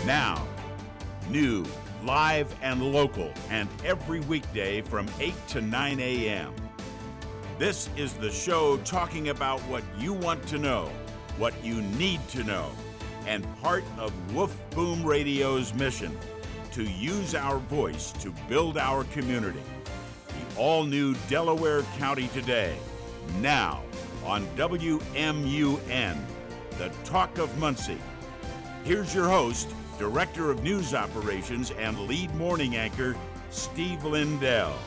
Now, new, live, and local, and every weekday from 8 to 9 a.m. This is the show talking about what you want to know, what you need to know, and part of Woof Boom Radio's mission to use our voice to build our community. The all-new Delaware County Today, now on WMUN, the Talk of Muncie. Here's your host, Director of News Operations and lead morning anchor, Steve Lindell.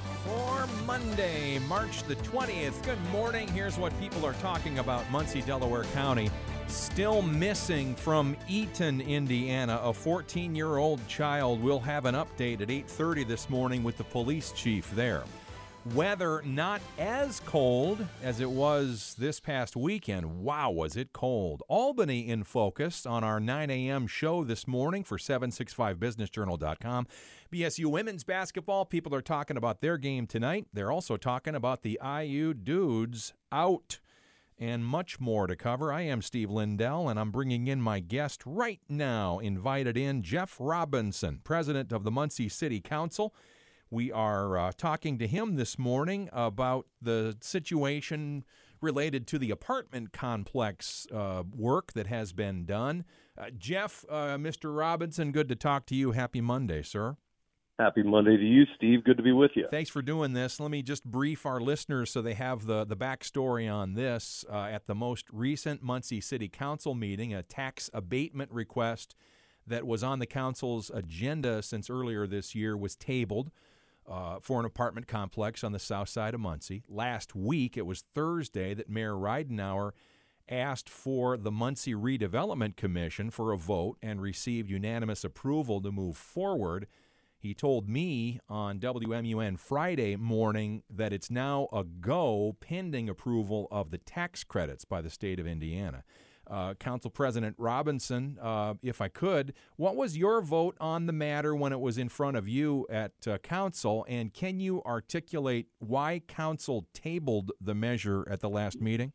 For Monday, March the 20th, good morning. Here's what people are talking about Muncie, Delaware County. Still missing from Eaton, Indiana. A 14-year-old child. Will have an update at 8:30 this morning with the police chief there. Weather not as cold as it was this past weekend. Wow, was it cold. Albany in focus on our 9 a.m. show this morning for 765businessjournal.com. BSU women's basketball, people are talking about their game tonight. They're also talking about the IU Dudes out and much more to cover. I am Steve Lindell, and I'm bringing in my guest right now, invited in, Jeff Robinson, president of the Muncie City Council. We are talking to him this morning about the situation related to the apartment complex work that has been done. Jeff, Mr. Robinson, good to talk to you. Happy Monday, sir. Happy Monday to you, Steve. Good to be with you. Thanks for doing this. Let me just brief our listeners so they have the backstory on this. At the most recent Muncie City Council meeting, a tax abatement request that was on the council's agenda since earlier this year was tabled for an apartment complex on the south side of Muncie. Last week, it was Thursday, that Mayor Ridenour asked for the Muncie Redevelopment Commission for a vote and received unanimous approval to move forward. He told me on WMUN Friday morning that it's now a go pending approval of the tax credits by the state of Indiana. Council President Robinson, if I could, what was your vote on the matter when it was in front of you at Council, and can you articulate why Council tabled the measure at the last meeting?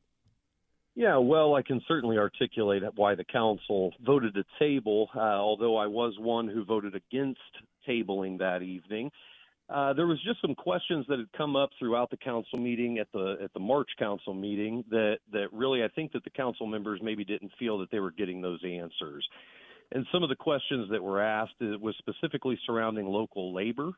Yeah, well, I can certainly articulate why the Council voted to table, although I was one who voted against tabling that evening. There was just some questions that had come up throughout the council meeting at the March council meeting that really I think that the council members maybe didn't feel that they were getting those answers. And some of the questions that were asked was specifically surrounding local labor.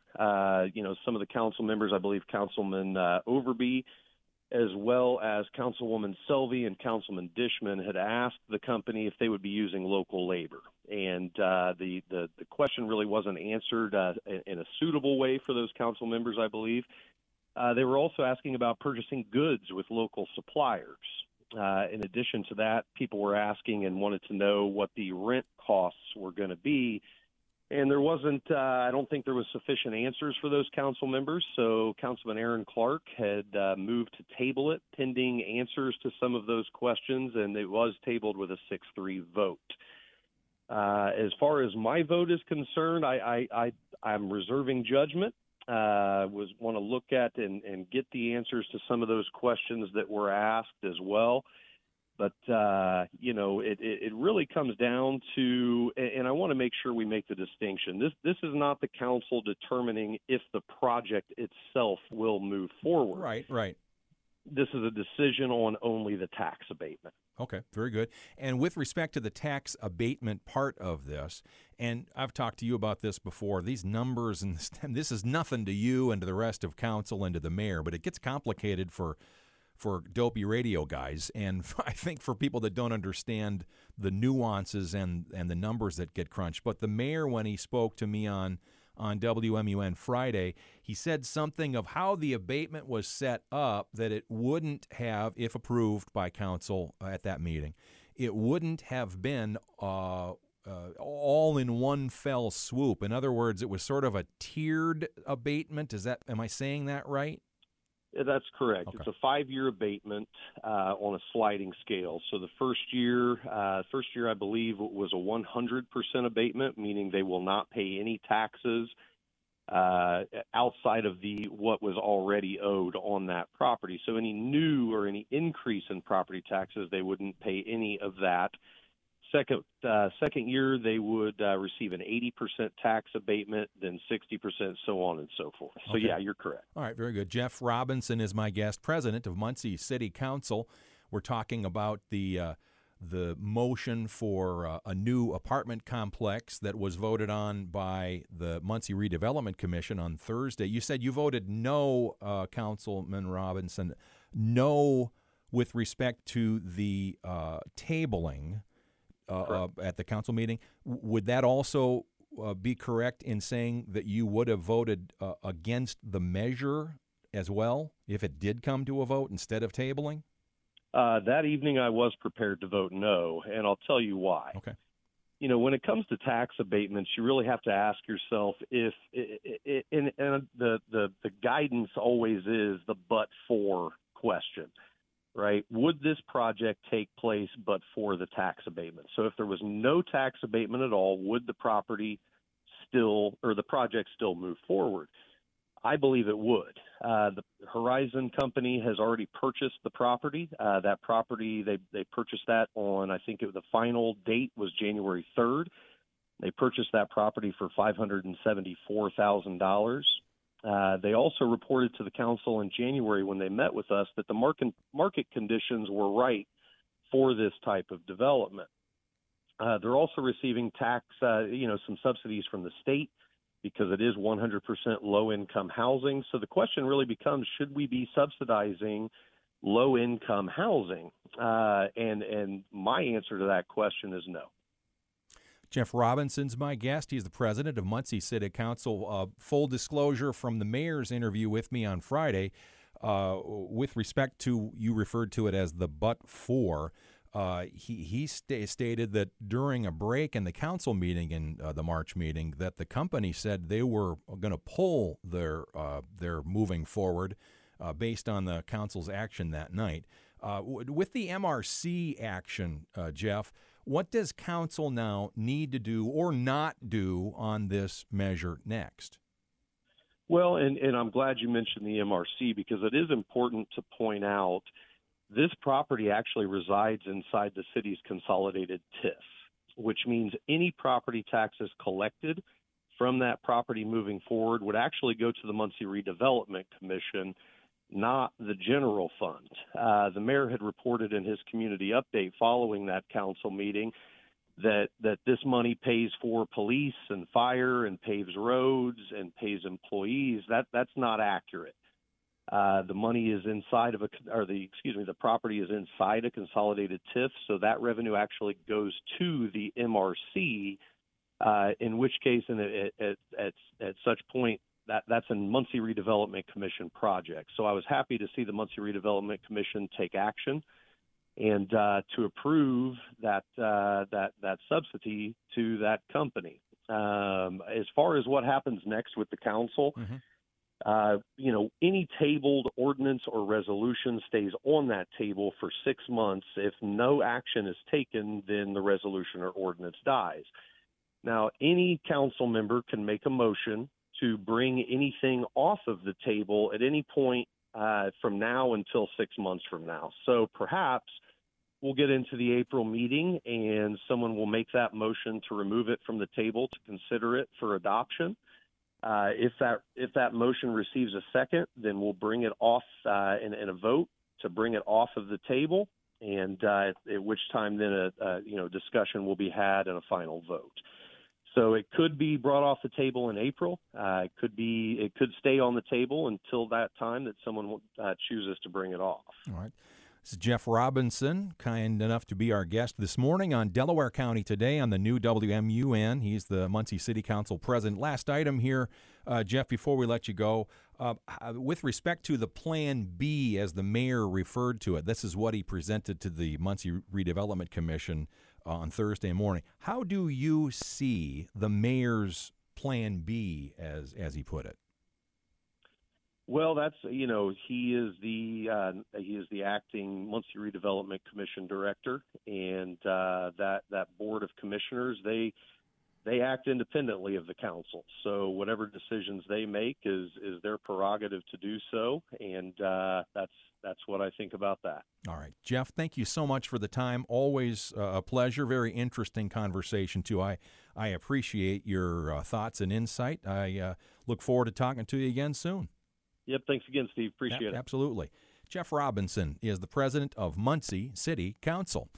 Some of the council members, I believe Councilman Overby, as well as Councilwoman Selvey and Councilman Dishman, had asked the company if they would be using local labor. And the question really wasn't answered in a suitable way for those council members, I believe. They were also asking about purchasing goods with local suppliers. In addition to that, people were asking and wanted to know what the rent costs were going to be. And there wasn't, I don't think there was sufficient answers for those council members. So Councilman Aaron Clark had moved to table it pending answers to some of those questions, and it was tabled with a 6-3 vote. As far as my vote is concerned, I'm reserving judgment. Want to look at and get the answers to some of those questions that were asked as well. But, it really comes down to, and I want to make sure we make the distinction. This is not the council determining if the project itself will move forward. Right. This is a decision on only the tax abatement. Okay, very good. And with respect to the tax abatement part of this, and I've talked to you about this before, these numbers, and this is nothing to you and to the rest of council and to the mayor, but it gets complicated for dopey radio guys, and I think for people that don't understand the nuances and the numbers that get crunched. But the mayor, when he spoke to me on WMUN Friday, he said something of how the abatement was set up, that it wouldn't have, if approved by council at that meeting, it wouldn't have been all in one fell swoop. In other words, it was sort of a tiered abatement. Am I saying that right? That's correct. Okay. It's a 5-year abatement on a sliding scale. So the first year, I believe, was a 100% abatement, meaning they will not pay any taxes outside of what was already owed on that property. So any new or any increase in property taxes, they wouldn't pay any of that. Second year, they would receive an 80% tax abatement, then 60%, so on and so forth. So, Okay. yeah, you're correct. All right, very good. Jeff Robinson is my guest, president of Muncie City Council. We're talking about the motion for a new apartment complex that was voted on by the Muncie Redevelopment Commission on Thursday. You said you voted no, Councilman Robinson, no with respect to the tabling at the council meeting. Would that also be correct in saying that you would have voted against the measure as well if it did come to a vote instead of tabling? That evening, I was prepared to vote no, and I'll tell you why. Okay. You know, when it comes to tax abatements, you really have to ask yourself if, and the guidance always is the but for question, right? Would this project take place but for the tax abatement? So if there was no tax abatement at all, would the project still move forward? I believe it would. The Horizon Company has already purchased the property. That property, they purchased that on, I think the final date was January 3rd. They purchased that property for $574,000. They also reported to the council in January when they met with us that the market conditions were right for this type of development. They're also receiving some subsidies from the state, because it is 100% low-income housing. So the question really becomes, should we be subsidizing low-income housing? And my answer to that question is no. Jeff Robinson's my guest. He's the president of Muncie City Council. Full disclosure from the mayor's interview with me on Friday, with respect to, you referred to it as the but for, he stated that during a break in the council meeting, in the March meeting, that the company said they were going to pull their moving forward based on the council's action that night. With the MRC action, Jeff, what does council now need to do or not do on this measure next? Well, and I'm glad you mentioned the MRC, because it is important to point out this property actually resides inside the city's consolidated TIF, which means any property taxes collected from that property moving forward would actually go to the Muncie Redevelopment Commission, not the general fund. The mayor had reported in his community update following that council meeting that this money pays for police and fire and paves roads and pays employees. That's not accurate. The money is inside of the property is inside a consolidated TIF, so that revenue actually goes to the MRC. In which case, at such point, that's a Muncie Redevelopment Commission project. So I was happy to see the Muncie Redevelopment Commission take action and to approve that subsidy to that company. As far as what happens next with the council. Mm-hmm. Any tabled ordinance or resolution stays on that table for 6 months. If no action is taken, then the resolution or ordinance dies. Now, any council member can make a motion to bring anything off of the table at any point from now until 6 months from now. So perhaps we'll get into the April meeting and someone will make that motion to remove it from the table to consider it for adoption. If that motion receives a second, then we'll bring it off in a vote to bring it off of the table, and at which time then a discussion will be had and a final vote. So it could be brought off the table in April. It could stay on the table until that time that someone chooses to bring it off. All right. This is Jeff Robinson, kind enough to be our guest this morning on Delaware County Today on the new WMUN. He's the Muncie City Council president. Last item here, Jeff, before we let you go, with respect to the Plan B, as the mayor referred to it, this is what he presented to the Muncie Redevelopment Commission on Thursday morning. How do you see the mayor's Plan B, as he put it? Well, that's he is the acting Muncie Redevelopment Commission director, and that board of commissioners, they they act independently of the council. So whatever decisions they make is their prerogative to do so, and that's what I think about that. All right, Jeff, thank you so much for the time. Always a pleasure. Very interesting conversation, too. I appreciate your thoughts and insight. I look forward to talking to you again soon. Yep, thanks again, Steve. Appreciate it. Absolutely. Jeff Robinson is the president of Muncie City Council.